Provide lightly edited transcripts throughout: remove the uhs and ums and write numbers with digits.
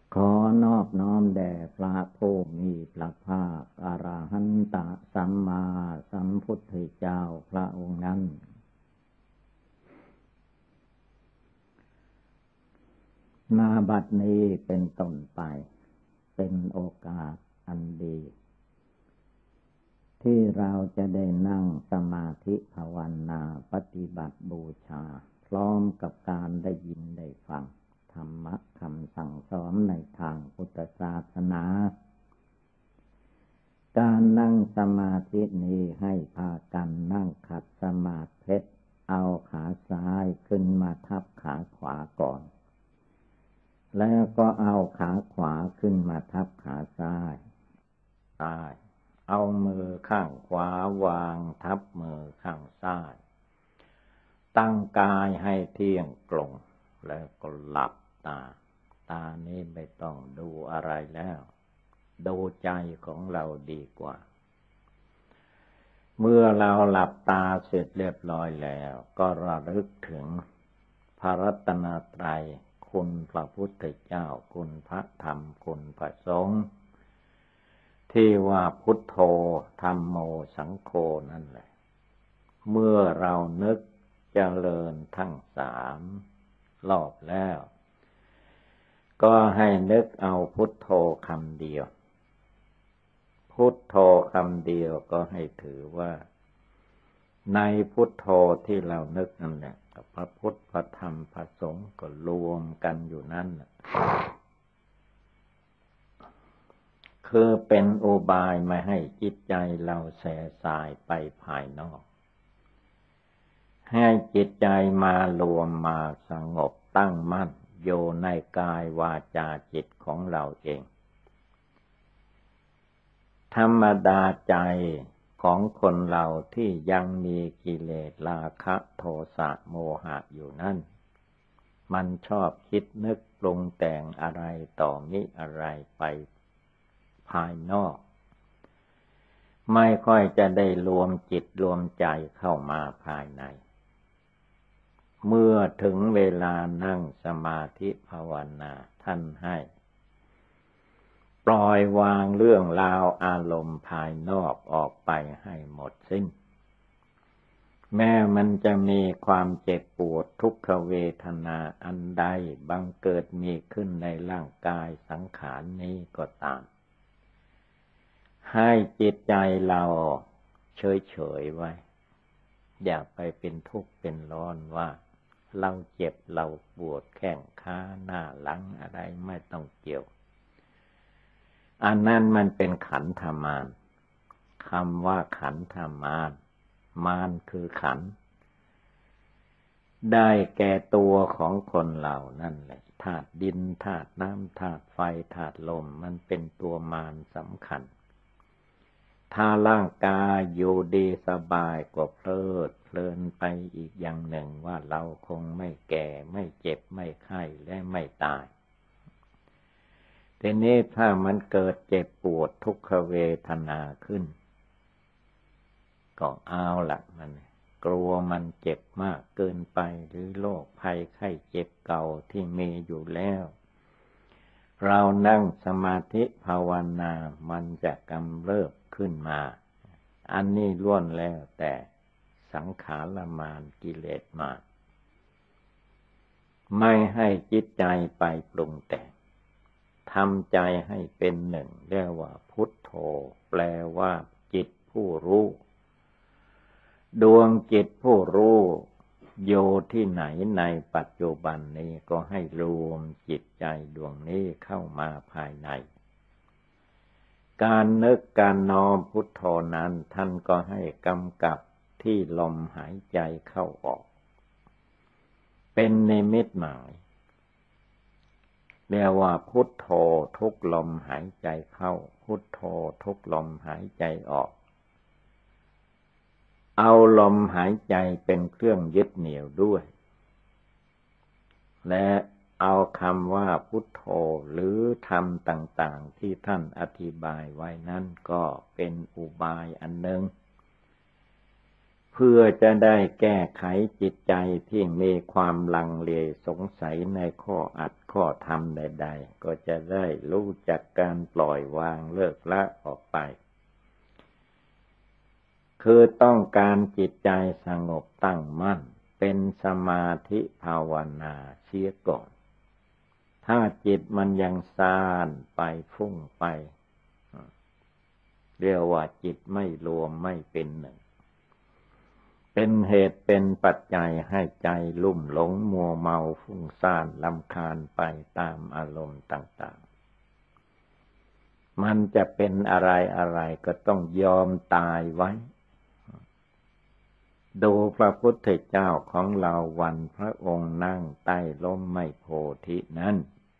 ขอนอบน้อมแด่พระผู้มีพระภาคอรหันตสัมมาสัมพุทธเจ้าพระองค์นั้นนาบัดนี้เป็นต้นไปเป็นโอกาสอันดีที่เราจะได้นั่งสมาธิภาวนาปฏิบัติบูชาพร้อมกับการได้ยินได้ฟังธรรมะคำสั่งสอนในทางพุทธศาสนาการนั่งสมาธินี้ให้พากันนั่งขัดสมาธิเอาขาซ้ายขึ้นมาทับขาขวาก่อนแล้วก็เอาขาขวาขึ้นมาทับขาซ้ายเอามือข้างขวาวางทับมือข้างซ้ายตั้งกายให้เที่ยงตรงแล้วก็หลับตานี้ไม่ต้องดูอะไรแล้วดูใจของเราดีกว่าเมื่อเราหลับตาเสร็จเรียบร้อยแล้วก็ระลึกถึงพระรัตนตรัยคุณพระพุทธเจ้าคุณพระธรรมคุณพระสงฆ์ที่ว่าพุทโธธัมโมสังโฆนั่นแหละเมื่อเรานึกเจริญทั้งสามรอบแล้วก็ให้นึกเอาพุทโธคำเดียวพุทโธคำเดียวก็ให้ถือว่าในพุทโธที่เรานึกนั่นแหละพระพุทธพระธรรมพระสงฆ์ก็รวมกันอยู่นั่นคือเป็นอุบายไม่ให้จิตใจเราแส่สายไปภายนอกให้จิตใจมารวมมาสงบตั้งมั่นอยู่ในกายวาจาจิตของเราเองธรรมดาใจของคนเราที่ยังมีกิเลสราคะโทสะโมหะอยู่นั่นมันชอบคิดนึกปรุงแต่งอะไรต่อมิอะไรไปภายนอกไม่ค่อยจะได้รวมจิตรวมใจเข้ามาภายในเมื่อถึงเวลานั่งสมาธิภาวนาท่านให้ปล่อยวางเรื่องราวอารมณ์ภายนอกออกไปให้หมดสิ้นแม้มันจะมีความเจ็บปวดทุกขเวทนาอันใดบังเกิดมีขึ้นในร่างกายสังขารนี้ก็ตามให้จิตใจเราเฉยๆไว้อย่าไปเป็นทุกข์เป็นร้อนว่าเราเจ็บเราปวดแข้งขาหน้าหลังอะไรไม่ต้องเกี่ยวอันนั้นมันเป็นขันธมารคำว่าขันธมารมารคือขันธ์ได้แก่ตัวของคนเรานั่นแหละธาตุดินธาตุน้ำธาตุไฟธาตุลมมันเป็นตัวมารสำคัญถ้าร่างกายอยู่ดีสบายก็เพลินไปอีกอย่างหนึ่งว่าเราคงไม่แก่ไม่เจ็บไม่ไข้และไม่ตายทีนี้ถ้ามันเกิดเจ็บปวดทุกขเวทนาขึ้นก็เอาละมันกลัวมันเจ็บมากเกินไปหรือโรคภัยไข้เจ็บเก่าที่มีอยู่แล้วเรานั่งสมาธิภาวนามันจะกำเริบขึ้นมาอันนี้ล้วนแล้วแต่สังขารมารกิเลสมารไม่ให้จิตใจไปปรุงแต่งทำใจให้เป็นหนึ่งเรียกว่าพุทโธแปลว่าจิตผู้รู้ดวงจิตผู้รู้อยู่ที่ไหนในปัจจุบันนี้ก็ให้รวมจิตใจดวงนี้เข้ามาภายในการนึกการน้อมพุทโธนั้นท่านก็ให้กำกับที่ลมหายใจเข้าออกเป็นนิมิตหมายเรียกว่าพุทโธทุกลมหายใจเข้าพุทโธทุกลมหายใจออกเอาลมหายใจเป็นเครื่องยึดเหนี่ยวด้วยและเอาคำว่าพุทโธหรือธรรมต่างๆที่ท่านอธิบายไว้นั้นก็เป็นอุบายอันหนึ่งเพื่อจะได้แก้ไขจิตใจที่มีความลังเลสงสัยในข้ออัดข้อธรรมใดๆก็จะได้รู้จักการปล่อยวางเลิกละออกไปคือต้องการจิตใจสงบตั้งมั่นเป็นสมาธิภาวนาเสียก่อนถ้าจิตมันยังซ่านไปฟุ้งไปเรียกว่าจิตไม่รวมไม่เป็นหนึ่งเป็นเหตุเป็นปัจจัยให้ใจลุ่มหลงมัวเมาฟุ้งซ่านรำคาญไปตามอารมณ์ต่างๆมันจะเป็นอะไรก็ต้องยอมตายไว้ดูพระพุทธเจ้าของเราวันพระองค์นั่งใต้ร่มไมโพธินั้น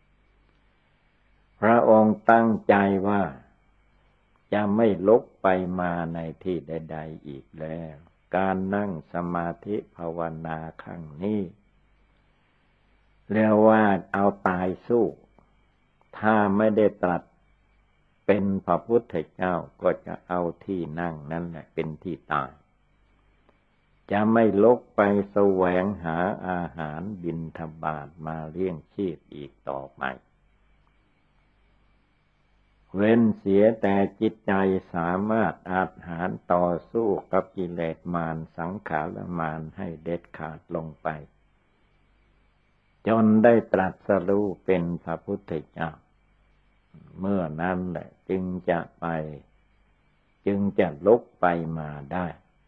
พระองค์ตั้งใจว่าจะไม่ลุกไปมาในที่ใดๆอีกแล้วการนั่งสมาธิภาวนาครั้งนี้เรียกว่าเอาตายสู้ถ้าไม่ได้ตรัสเป็นพระพุทธเจ้าก็จะเอาที่นั่งนั่นแหละเป็นที่ตายจะไม่ลุกไปแสวงหาอาหารบิณฑบาตมาเลี้ยงชีพอีกต่อไปเว้นเสียแต่จิตใจสามารถอาจหารต่อสู้กับกิเลสมารสังขารมารให้เด็ดขาดลงไปจนได้ตรัสรู้เป็นพระพุทธเจ้าเมื่อนั้นแหละจึงจะลุกไปมาได้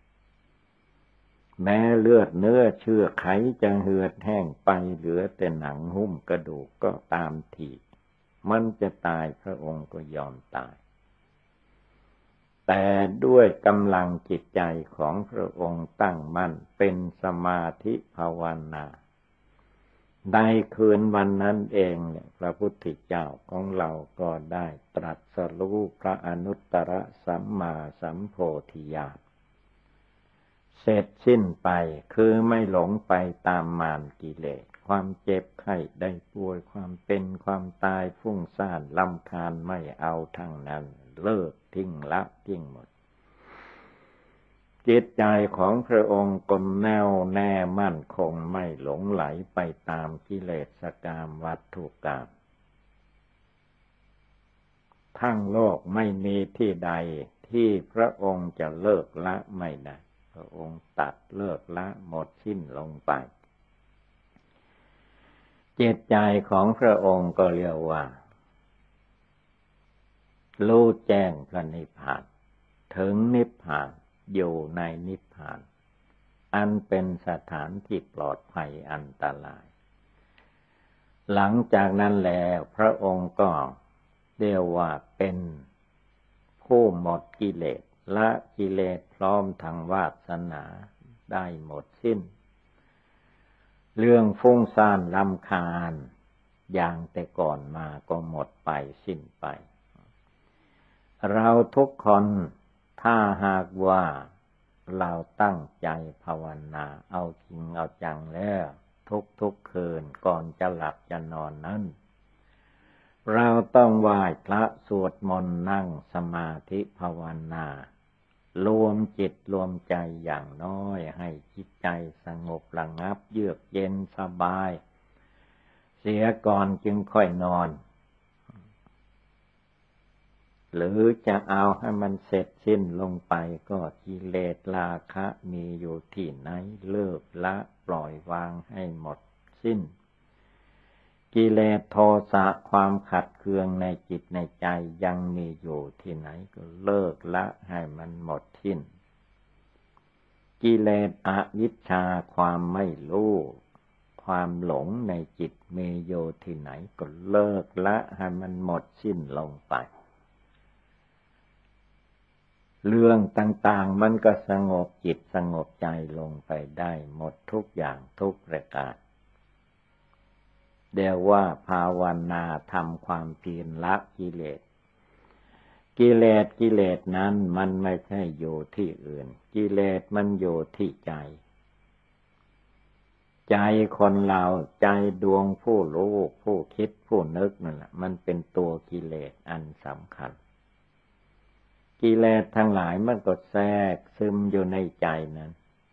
แม้เลือดเนื้อเชื่อไขจะเหือดแห้งไปเหลือแต่หนังหุ้มกระดูกก็ตามทีมันจะตายพระองค์ก็ยอมตายแต่ด้วยกำลังจิตใจของพระองค์ตั้งมั่นเป็นสมาธิภาวนาในคืนวันนั้นเองเนี่ยพระพุทธเจ้าของเราก็ได้ตรัสรู้พระอนุตตรสัมมาสัมโพธิญาณเสร็จสิ้นไปคือไม่หลงไปตามมารกิเลสความเจ็บไข้ได้ป่วยความเป็นความตายฟุ้งซ่านรำคาญไม่เอาทั้งนั้นเลิกทิ้งละทิ้งหมดจิตใจของพระองค์ก็แน่วแน่มั่นคงไม่หลงไหลไปตามกิเลสกามวัตถุกรรมทั้งโลกไม่มีที่ใดที่พระองค์จะเลิกละไม่ได้พระองค์ตัดเลิกละหมดสิ้นลงไปจิตใจของพระองค์ก็เรียกว่ารู้แจ้งพระนิพพานถึงนิพพานอยู่ในนิพพานอันเป็นสถานที่ปลอดภัยอันตรายหลังจากนั้นแล้วพระองค์ก็เรียกว่าเป็นผู้หมดกิเลสละกิเลสพร้อมทางวาสนาได้หมดสิ้นเรื่องฟุ้งซ่านรำคาญอย่างแต่ก่อนมาก็หมดไปสิ้นไปเราทุกคนถ้าหากว่าเราตั้งใจภาวนาเอาจริงเอาจังแล้วทุกคืนก่อนจะหลับจะนอนนั้นเราต้องไหว้พระสวดมนต์นั่งสมาธิภาวนารวมจิตรวมใจอย่างน้อยให้จิตใจสงบระงับเยือกเย็นสบายเสียก่อนจึงค่อยนอนหรือจะเอาให้มันเสร็จสิ้นลงไปก็กิเลสราคะมีอยู่ที่ไหนเลิกละปล่อยวางให้หมดสิ้นกิเลสโทสะความขัดเคืองในจิตในใจยังมีอยู่ที่ไหนก็เลิกละให้มันหมดสิ้นกิเลสอวิชชาความไม่รู้ความหลงในจิตมีอยู่ที่ไหนก็เลิกละให้มันหมดสิ้นลงไปเรื่องต่างๆมันก็สงบจิตสงบใจลงไปได้หมดทุกอย่างทุกประการเรียกว่าภาวนาทำความเพียรละกิเลสกิเลสนั้นมันไม่ใช่อยู่ที่อื่นกิเลสมันอยู่ที่ใจใจคนเราใจดวงผู้รู้ผู้คิดผู้นึกนั่นแหละมันเป็นตัวกิเลสอันสำคัญกิเลสทั้งหลายมันก็แทรกซึมอยู่ในใจนั้น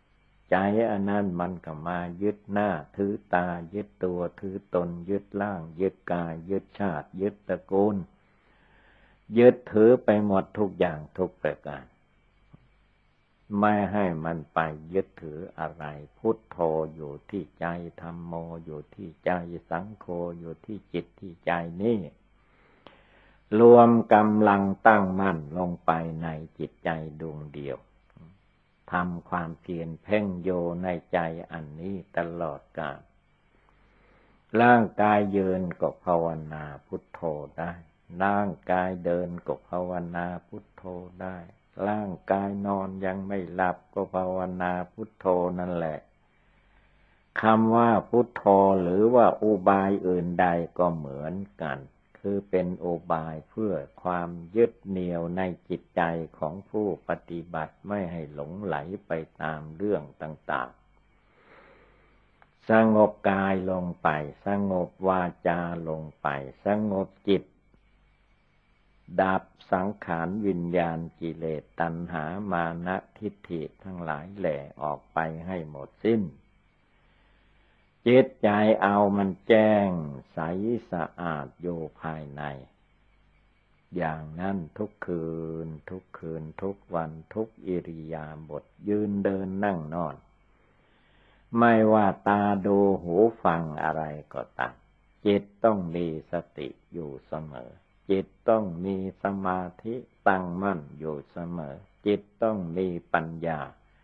ใจอันนั้นมันก็มายึดหน้าถือตายึดตัวถือตนยึดร่างยึดกายยึดชาติยึดตระกูลยึดถือไปหมดทุกอย่างทุกประการไม่ให้มันไปยึดถืออะไรพุทโธอยู่ที่ใจธัมโมอยู่ที่ใจสังโฆอยู่ที่จิตที่ใจนี่รวมกำลังตั้งมั่นลงไปในจิตใจดวงเดียวทำความเพียรเพ่งโยในใจอันนี้ตลอดกาลร่างกายยืนก็ภาวนาพุทโธได้ร่างกายเดินก็ภาวนาพุทโธได้ร่างกายนอนยังไม่หลับก็ภาวนาพุทโธนั่นแหละคำว่าพุทโธหรือว่าอุบายอื่นใดก็เหมือนกันคือเป็นอุบายเพื่อความยึดเหนี่ยวในจิตใจของผู้ปฏิบัติไม่ให้หลงไหลไปตามเรื่องต่างๆสงบกายลงไปสงบวาจาลงไปสงบจิตดับสังขารวิญญาณกิเลสตัณหามานะทิฏฐิทั้งหลายแหล่ออกไปให้หมดสิ้นจิตใจเอามันแจ้งใสสะอาดอยู่ภายในอย่างนั้นทุกคืนทุกคืนทุกวันทุกอิริยาบถยืนเดินนั่งนอนไม่ว่าตาดูหูฟังอะไรก็ตามจิตต้องมีสติอยู่เสมอจิตต้องมีสมาธิตั้งมั่นอยู่เสมอจิตต้องมีปัญญา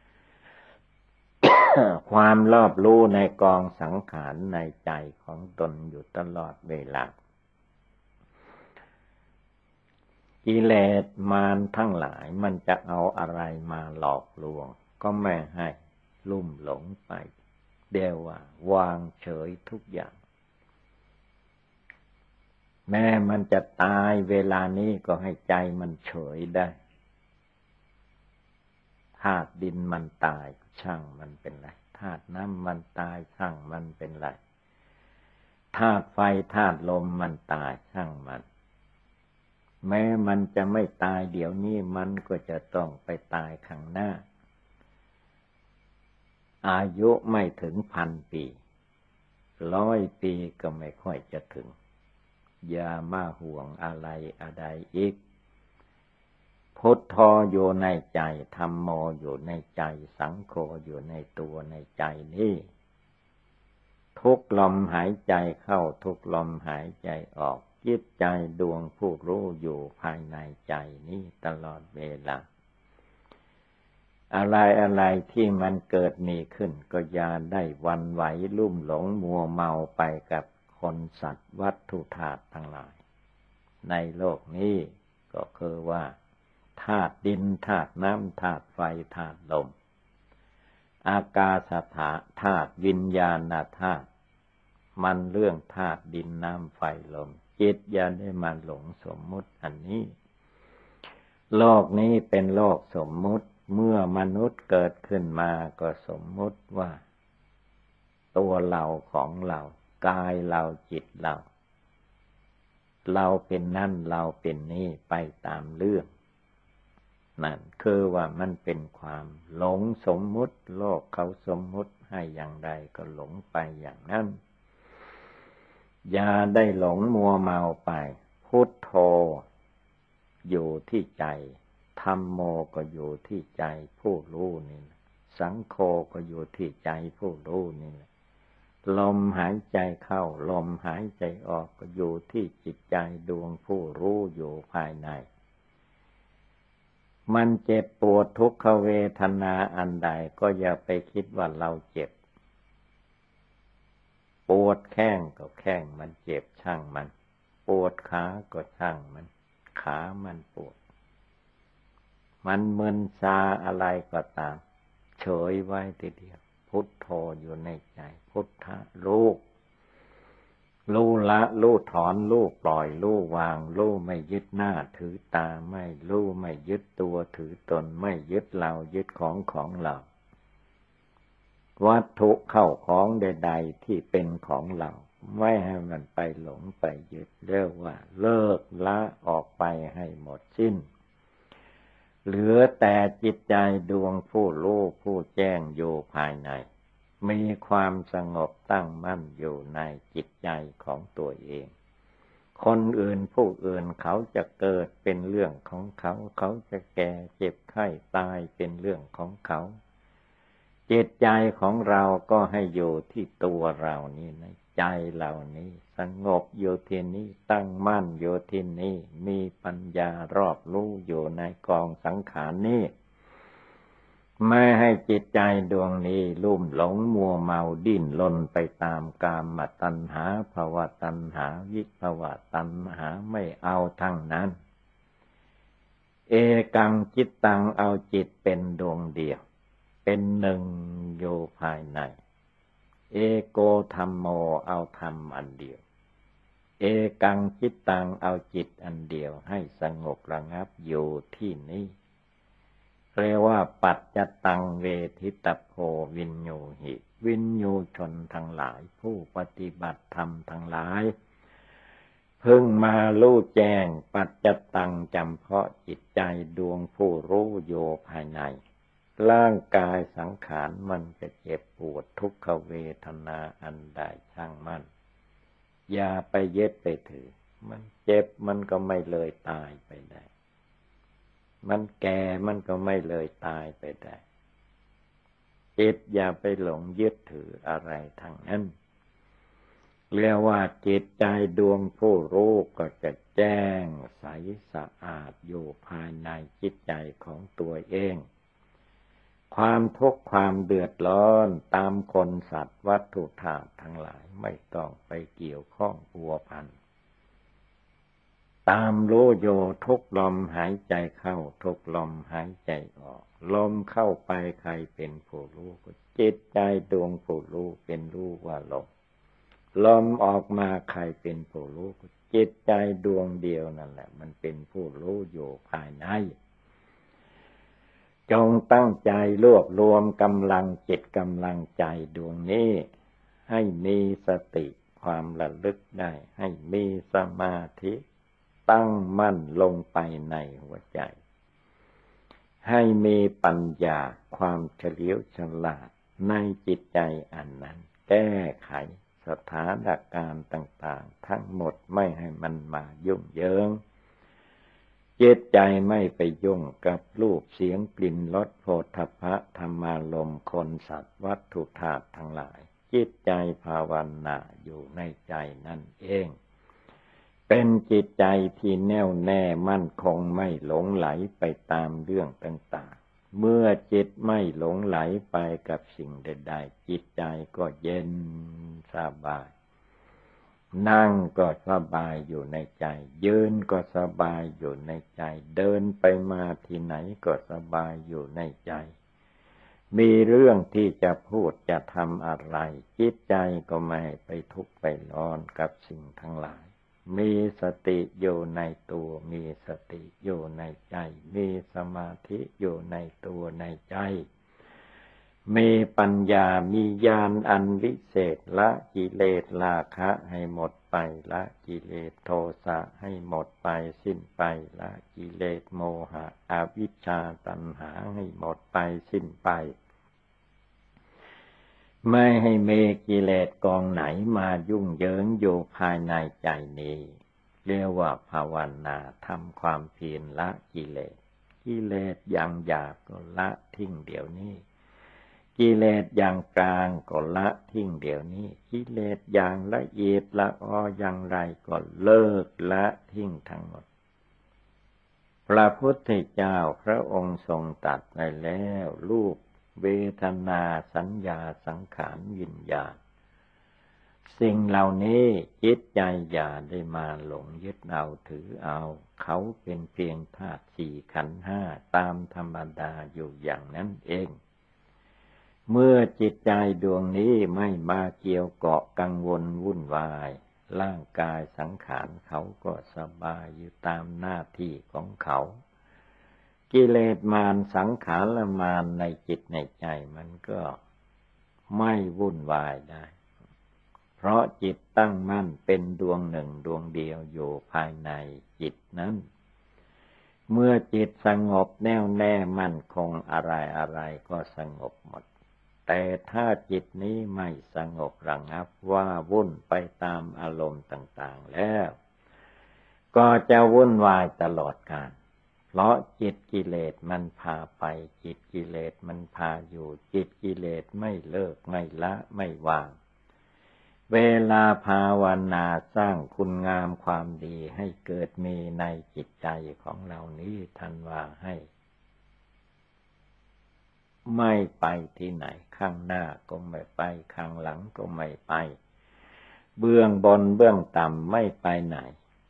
ความรอบรู้ในกองสังขารในใจของตนอยู่ตลอดเวลากิเลสมารทั้งหลายมันจะเอาอะไรมาหลอกลวงก็ไม่ให้ลุ่มหลงไปเดียวว่าวางเฉยทุกอย่างแม้มันจะตายเวลานี้ก็ให้ใจมันเฉยได้ธาตุดินมันตายช่างมันเป็นไรธาตุน้ำมันตายช่างมันเป็นไรธาตุไฟธาตุลมมันตายช่างมันแม้มันจะไม่ตายเดี๋ยวนี้มันก็จะต้องไปตายข้างหน้าอายุไม่ถึง1,000 ปี100 ปีก็ไม่ค่อยจะถึงอย่ามาห่วงอะไรอีกพุทโธอยู่ในใจธัมโมอยู่ในใจสังโฆอยู่ในตัวในใจนี้ทุกลมหายใจเข้าทุกลมหายใจออกจิตใจดวงผู้รู้อยู่ภายในใจนี้ตลอดเวลาอะไรที่มันเกิดมีขึ้นก็อย่าได้หวั่นไหวลุ่มหลงมัวเมาไปกับคนสัตว์วัตถุธาตุทั้งหลายในโลกนี้ก็คือว่าธาตุดินธาตุน้ำธาตุไฟธาตุลมอากาศธาตุวิญญาณธาตุมันเรื่องธาตุดินน้ำไฟลมจิตอย่าได้มาหลงสมมุติอันนี้โลกนี้เป็นโลกสมมุติเมื่อมนุษย์เกิดขึ้นมาก็สมมุติว่าตัวเราของเรากายเราจิตเราเป็นนั่นเราเป็นนี่ไปตามเรื่องนั่นคือว่ามันเป็นความหลงสมมุติโลกเขาสมมุติให้อย่างไรก็หลงไปอย่างนั้นอย่าได้หลงมัวเมาไปพุทโธอยู่ที่ใจธัมโมก็อยู่ที่ใจผู้รู้นี่สังโฆก็อยู่ที่ใจผู้รู้นี่ลมหายใจเข้าลมหายใจออกก็อยู่ที่จิตใจดวงผู้รู้อยู่ภายในมันเจ็บปวดทุกขเวทนาอันใดก็อย่าไปคิดว่าเราเจ็บปวดแข้งก็แข้งมันเจ็บช่างมันปวดขาก็ช่างมันขามันปวดมันมึนชาอะไรก็ตามเฉยไว้ทีเดียวพุทโธอยู่ในใจพุทธะรู้ละรู้ถอนรู้ปล่อยรู้วางรู้ไม่ยึดหน้าถือตาไม่รู้ไม่ยึดตัวถือตนไม่ยึดเรายึดของเราวัตถุเข้าของใดๆที่เป็นของเราไม่ให้มันไปหลงไปยึดเรียกว่าเลิกละออกไปให้หมดสิ้นเหลือแต่จิตใจดวงผู้รู้ผู้แจ้งอยู่ภายในมีความสงบตั้งมั่นอยู่ในจิตใจของตัวเองคนอื่นผู้อื่นเขาจะเกิดเป็นเรื่องของเขาเขาจะแก่เจ็บไข้ตายเป็นเรื่องของเขาจิตใจของเราก็ให้อยู่ที่ตัวเรานี่ในใจเรานี้สงบอยู่ที่นี้ตั้งมั่นอยู่ที่นี้มีปัญญารอบรู้อยู่ในกองสังขารนี้ไม่ให้จิตใจดวงนี้ลุ่มหลงมัวเมาดิ้นรนไปตามกามตัณหาภวตัณหาวิภวตัณหาไม่เอาทั้งนั้นเอกังจิตตังเอาจิตเป็นดวงเดียวเป็นหนึ่งอยู่ภายในเอโกธัมโมเอาธรรมอันเดียวเอกังจิตตังเอาจิตอันเดียวให้สงบระงับอยู่ที่นี้เรียกว่าปัจจตังเวทิตโพวินโยหิวินโยชนทั้งหลายผู้ปฏิบัติธรรมทั้งหลายเพิ่งมารู้แจ้งปัจจตังจำเพาะจิตใจดวงผู้รู้อยู่ภายในร่างกายสังขารมันจะเจ็บปวดทุกขเวทนาอันใดช่างมันอย่าไปยึดไปถือมันเจ็บมันก็ไม่เลยตายไปได้มันแก่มันก็ไม่เลยตายไปได้จิตอย่าไปหลงยึดถืออะไรทั้งนั้นเรียกว่าจิตใจดวงผู้รู้ก็จะแจ้งใสสะอาดอยู่ภายในจิตใจของตัวเองความทุกข์ความเดือดร้อนตามคนสัตว์วัตถุธาตุทั้งหลายไม่ต้องไปเกี่ยวข้องพัวพันตามรู้โยทุกลมหายใจเข้าทุกลมหายใจออกลมเข้าไปใครเป็นผู้รู้จิตใจดวงผู้รู้เป็นรู้ว่าลมลมออกมาใครเป็นผู้รู้จิตใจดวงเดียวนั่นแหละมันเป็นผู้รู้อยู่ภายในจงตั้งใจรวบรวมกำลังจิตกำลังใจดวงนี้ให้มีสติความระลึกได้ให้มีสมาธิตั้งมั่นลงไปในหัวใจให้มีปัญญาความเฉลียวฉลาดในจิตใจอันนั้นแก้ไขสถานการณ์ต่างๆทั้งหมดไม่ให้มันมายุ่งเหยิงจิตใจไม่ไปยุ่งกับรูปเสียงกลิ่นรสโผฏฐัพพะธรรมารมณ์คนสัตว์วัตถุธาตุทั้งหลายจิตใจภาวนาอยู่ในใจนั่นเองเป็นจิตใจที่แน่วแน่มั่นคงไม่หลงไหลไปตามเรื่องต่างๆเมื่อจิตไม่หลงไหลไปกับสิ่งใดๆจิตใจก็เย็นสบายนั่งก็สบายอยู่ในใจยืนก็สบายอยู่ในใจเดินไปมาที่ไหนก็สบายอยู่ในใจมีเรื่องที่จะพูดจะทำอะไรจิตใจก็ไม่ไปทุกข์ไปร้อนกับสิ่งทั้งหลายมีสติอยู่ในตัวมีสติอยู่ในใจมีสมาธิอยู่ในตัวในใจมีปัญญามีญาณอันวิเศษละกิเลสราคะให้หมดไปละกิเลสโทสะให้หมดไปสิ้นไปละกิเลสโมหะอวิชชาตัณหาให้หมดไปสิ้นไปไม่ให้มีกิเลสกองไหนมายุ่งเหยิงอยู่ภายในใจนี้เรียกว่าภาวนาทำความเพียรละกิเลสกิเลสอย่างหยาบก็ละทิ้งเดี๋ยวนี้กิเลสอย่างกลางก็ละทิ้งเดี๋ยวนี้กิเลสอย่างละเอียดละอออย่างไรก็เลิกละทิ้งทั้งหมดพระพุทธเจ้าพระองค์ทรงตรัสไว้แล้วรูปเวทนาสัญญาสังขารวิญญาณสิ่งเหล่านี้จิตใจอย่าได้มาหลงยึดเอาถือเอาเขาเป็นเพียงธาตุสี่ขันธ์ห้าตามธรรมดาอยู่อย่างนั้นเองเมื่อจิตใจดวงนี้ไม่มาเกี่ยวเกาะกังวลวุ่นวายร่างกายสังขารเขาก็สบายอยู่ตามหน้าที่ของเขากิเลสมารสังขารมารในจิตในใจมันก็ไม่วุ่นวายได้เพราะจิตตั้งมั่นเป็นดวงหนึ่งดวงเดียวอยู่ภายในจิตนั้นเมื่อจิตสงบแน่วแน่มั่นคงอะไรอะไรก็สงบหมดแต่ถ้าจิตนี้ไม่สงบระงับว่าวุ่นไปตามอารมณ์ต่างๆแล้วก็จะวุ่นวายตลอดกาลเพราะจิตกิเลสมันพาไปจิตกิเลสมันพาอยู่จิตกิเลสไม่เลิกไม่ละไม่วางเวลาภาวนาสร้างคุณงามความดีให้เกิดมีในจิตใจของเรานี้ท่านว่าให้ไม่ไปที่ไหนข้างหน้าก็ไม่ไปข้างหลังก็ไม่ไปเบื้องบนเบื้องต่ำไม่ไปไหน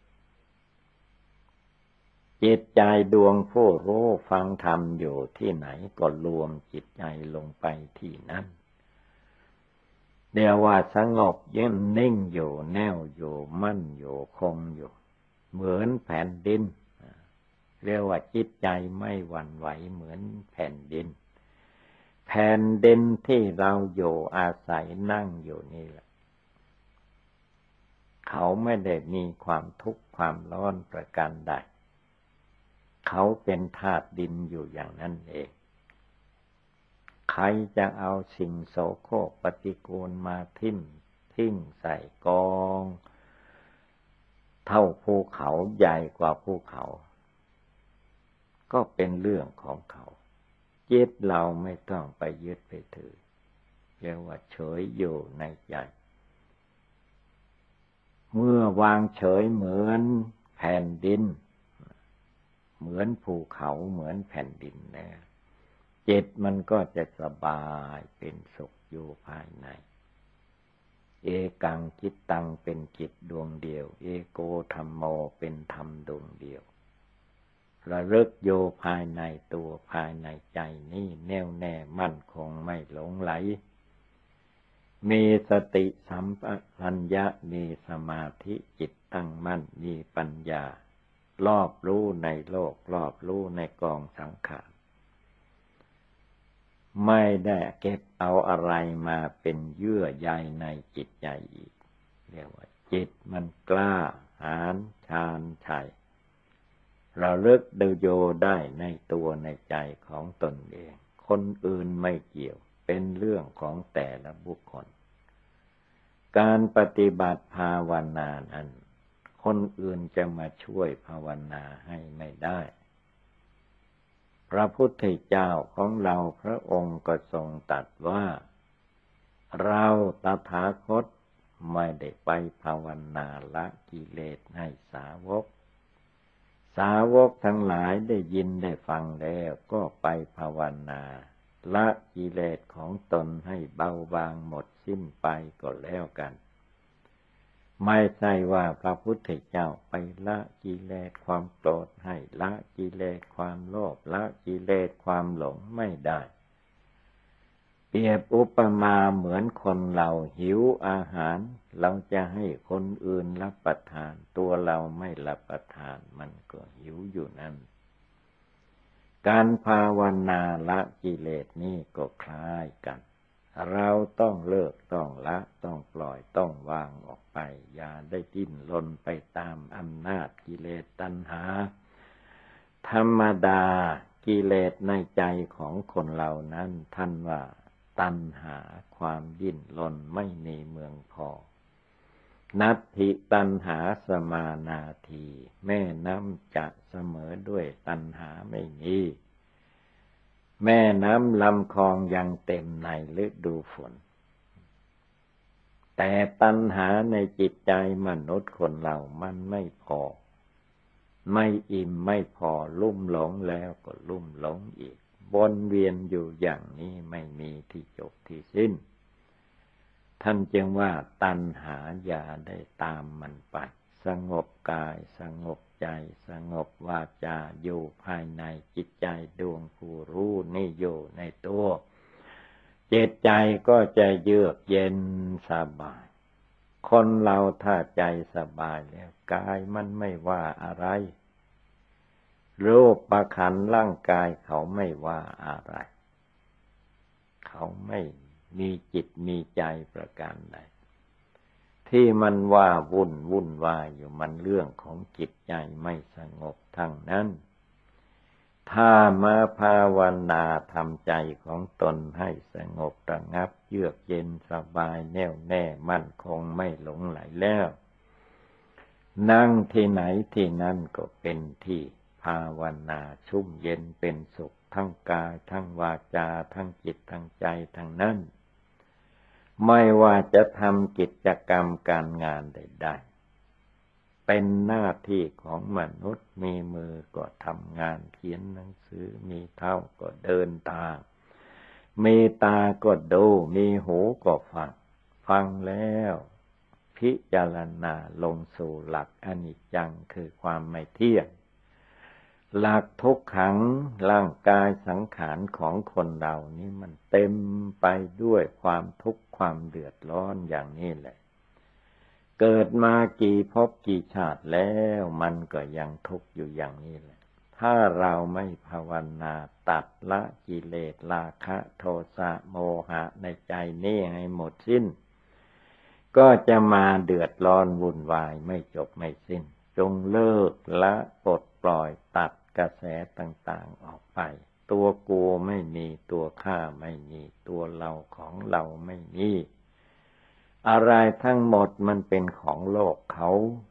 จิตใจดวงผู้รู้ฟังธรรมอยู่ที่ไหนก็รวมจิตใจลงไปที่นั้นเดี๋ยวว่าสงบเย็นนิ่งอยู่แน่วอยู่มั่นอยู่คงอยู่เหมือนแผ่นดินเรียกว่าจิตใจไม่หวั่นไหวเหมือนแผ่นดินแผ่นดินที่เราอยู่อาศัยนั่งอยู่นี่แหละเขาไม่ได้มีความทุกข์ความร้อนประการใดเขาเป็นธาตุดินอยู่อย่างนั้นเองใครจะเอาสิ่งโสโครกปฏิกูลมาทิ้งใส่กองเท่าภูเขาใหญ่กว่าภูเขาก็เป็นเรื่องของเขาจิตเราไม่ต้องไปยึดไปถือเรียกว่าเฉยอยู่ในใจเมื่อวางเฉยเหมือนแผ่นดินเหมือนภูเขาเหมือนแผ่นดินนะจิตมันก็จะสบายเป็นสุขอยู่ภายในเอกังจิตตังเป็นจิตดวงเดียวเอโกธัมโมเป็นธรรมดวงเดียวระลึกอยู่ภายในตัวภายในใจนี่แน่วแน่มั่นคงไม่หลงไหลมีสติสัมปชัญญะมีสมาธิจิตตั้งมั่นมีปัญญารอบรู้ในโลกรอบรู้ในกองสังขารไม่ได้เก็บเอาอะไรมาเป็นเยื่อใยในจิตใจอีกเรียกว่าจิตมันกล้าหาญชาญชัยเราเลิกดูโยได้ในตัวในใจของตนเองคนอื่นไม่เกี่ยวเป็นเรื่องของแต่ละบุคคลการปฏิบัติภาวนานั้นคนอื่นจะมาช่วยภาวนาให้ไม่ได้พระพุทธเจ้าของเราพระองค์ก็ทรงตรัสว่าเราตถาคตไม่ได้ไปภาวนาละกิเลสให้สาวกทั้งหลายได้ยินได้ฟังแล้วก็ไปภาวนาละกิเลสของตนให้เบาบางหมดสิ้นไปก็แล้วกันไม่ใช่ว่าพระพุทธเจ้าไปละกิเลสความโกรธให้ละกิเลสความโลภละกิเลสความหลงไม่ได้เปรียบอุปมาเหมือนคนเราหิวอาหารเราจะให้คนอื่นรับประทานตัวเราไม่รับประทานมันก็หิวอยู่นั่นการภาวนาละกิเลสนี่ก็คล้ายกันเราต้องเลิกต้องละต้องปล่อยต้องวางออกไปอย่าได้ดิ้นรนไปตามอำนาจกิเลสตัณหาธรรมดากิเลสในใจของคนเรานั้นท่านว่าตัณหาความดิ้นรนไม่มีเมืองพอนัตถิตัณหาสมานาทีแม่น้ำจะเสมอด้วยตัณหาไม่มีแม่น้ำลำคลองยังเต็มในฤดูฝนแต่ตัณหาในจิตใจมนุษย์คนเรามันไม่พอไม่อิ่มไม่พอลุ่มหลงแล้วก็ลุ่มหลงอีกวนเวียนอยู่อย่างนี้ไม่มีที่จบที่สิ้นท่านจึงว่าตัณหาอย่าได้ตามมันไปสงบกายสงบใจสงบวาจาอยู่ภายในจิตใจดวงผู้รู้นี่อยู่ในตัวจิตใจก็จะเยือกเย็นสบายคนเราถ้าใจสบายแล้วกายมันไม่ว่าอะไรรูปประขันธ์ร่างกายเขาไม่ว่าอะไรเขาไม่มีจิตมีใจประการใดที่มันว่าวุ่นวายอยู่มันเรื่องของจิตใจไม่สงบทั้งนั้นถ้ามาภาวนาทำใจของตนให้สงบระงับเยือกเย็นสบายแน่วแน่มั่นคงไม่หลงไหลแล้วนั่งที่ไหนที่นั่นก็เป็นที่ภาวนาชุ่มเย็นเป็นสุขทั้งกายทั้งวาจาทั้งจิตทั้งใจทั้งนั้นไม่ว่าจะทำกิจกรรมการงานใดๆเป็นหน้าที่ของมนุษย์มีมือก็ทำงานเขียนหนังสือมีเท้าก็เดินทางมีตาก็ดูมีหูก็ฟังแล้วพิจารณาลงสู่หลักอนิจจังคือความไม่เที่ยงหลักทุกขังร่างกายสังขารของคนเรานี้มันเต็มไปด้วยความทุกข์ความเดือดร้อนอย่างนี้แหละเกิดมากี่ภพกี่ชาติแล้วมันก็ยังทุกข์อยู่อย่างนี้แหละถ้าเราไม่ภาวนาตัดละกิเลสราคะโทสะโมหะในใจนี้ให้หมดสิ้นก็จะมาเดือดร้อนวุ่นวายไม่จบไม่สิ้นจงเลิกละปลดปล่อยตัดกระแสต่างๆออกไปตัวกูไม่มีตัวข้าไม่มีตัวเราของเราไม่มีอะไรทั้งหมดมันเป็นของโลกเขา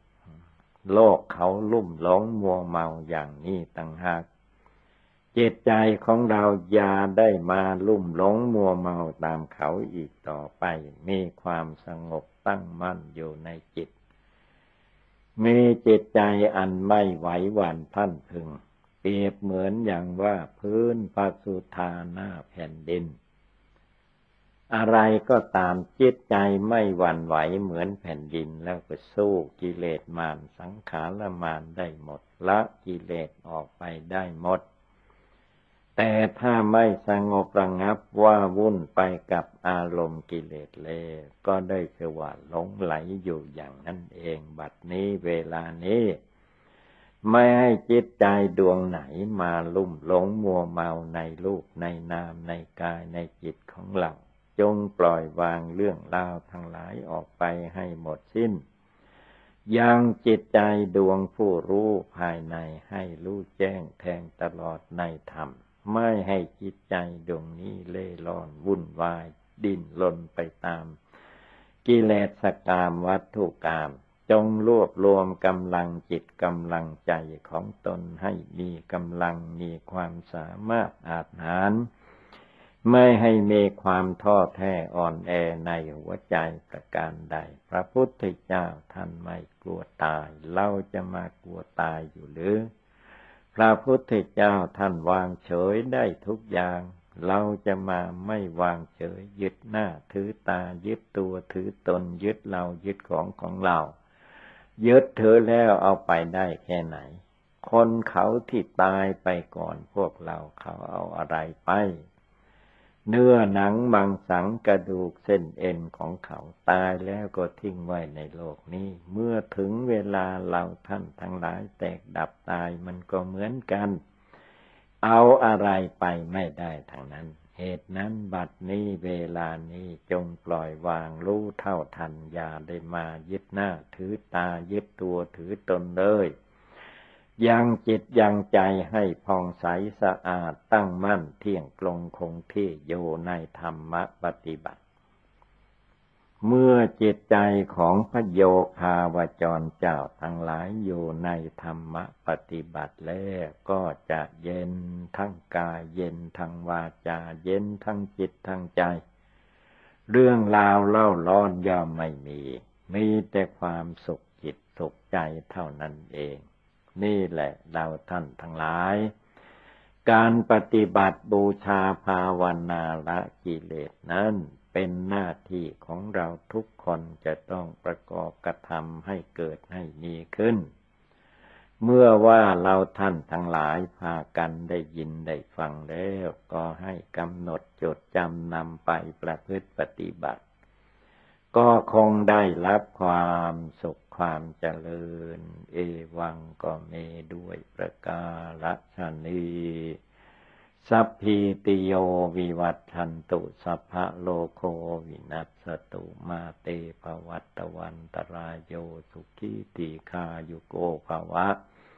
ลุ่มหลงมัวเมาอย่างนี้ต่างหากจิตใจของเราอย่าได้มาลุ่มหลงมัวเมาตามเขาอีกต่อไปมีความสงบตั้งมั่นอยู่ในจิตมีจิตใจอันไม่ไหวหวั่นพลันพรึงเปรียบเหมือนอย่างว่าพื้นพระสุธาหน้าแผ่นดินอะไรก็ตามจิตใจไม่หวั่นไหวเหมือนแผ่นดินแล้วก็สู้กิเลสมารสังขารมารได้หมดละกิเลสออกไปได้หมดแต่ถ้าไม่สงบระงับว่าวุ่นไปกับอารมณ์กิเลสแล้วก็ได้ชื่อว่าหลงไหลอยู่อย่างนั้นเองบัดนี้เวลานี้ไม่ให้จิตใจดวงไหนมาลุ่มหลงมัวเมาในรูปในนามในกายในจิตของเราจงปล่อยวางเรื่องราวทั้งหลายออกไปให้หมดสิ้นยังจิตใจดวงผู้รู้ภายในให้รู้แจ้งแทงตลอดในธรรมไม่ให้จิตใจดวงนี้เล่ร่อนวุ่นวายดิ้นรนไปตามกิเลสกามวัตถุกามจงรวบรวมกำลังจิตกำลังใจของตนให้มีกำลังมีความสามารถอาจหาญไม่ให้มีความท้อแท้อ่อนแอในหัวใจประการใดพระพุทธเจ้าท่านไม่กลัวตายเราจะมากลัวตายอยู่หรือพระพุทธเจ้าท่านวางเฉยได้ทุกอย่างเราจะมาไม่วางเฉยยึดหน้าถือตายึดตัวถือตนยึดเรายึดของเรายึดเธอแล้วเอาไปได้แค่ไหนคนเขาที่ตายไปก่อนพวกเราเขาเอาอะไรไปเนื้อหนังมังสังกระดูกเส้นเอ็นของเขาตายแล้วก็ทิ้งไว้ในโลกนี้เมื่อถึงเวลาเราท่านทั้งหลายแตกดับตายมันก็เหมือนกันเอาอะไรไปไม่ได้ทั้งนั้นเหตุนั้นบัดนี้เวลานี้จงปล่อยวางรู้เท่าทันอย่าได้มายึดหน้าถือตายึดตัวถือตนเลยยังจิตยังใจให้ผ่องใสสะอาดตั้งมั่นเที่ยงตรงคงที่อยู่ในธรรมปฏิบัติเมื่อจิตใจของพระโยคาวจรเจ้าทั้งหลายอยู่ในธรรมปฏิบัติแล้วก็จะเย็นทั้งกายเย็นทั้งวาจาเย็นทั้งจิตทั้งใจเรื่องราวเล่าร้อนย่อมไม่มีแต่ความสุขจิตสุขใจเท่านั้นเองนี่แหละเราท่านทั้งหลายการปฏิบัติบูชาภาวนาละกิเลสนั้นเป็นหน้าที่ของเราทุกคนจะต้องประกอบกระทำให้เกิดให้มีขึ้นเมื่อว่าเราท่านทั้งหลายพากันได้ยินได้ฟังแล้วก็ให้กำหนดจดจำนำไปประพฤติปฏิบัติก็คงได้รับความสุขความเจริญเอวังก็มีด้วยประกาศนีสัพพิติโยวิวัตชันตุสัพพะโลกโควินัสตุมาเตภวัตวันตรายโยสุขีติคายุโกภวะ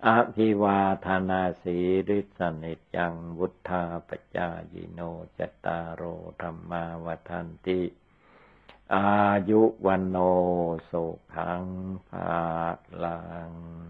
อภิวาทนาสีริสนิจจังวุธาปจายโนจตารโอธรรมาวทันติอายุวันโนสุขังภาลัง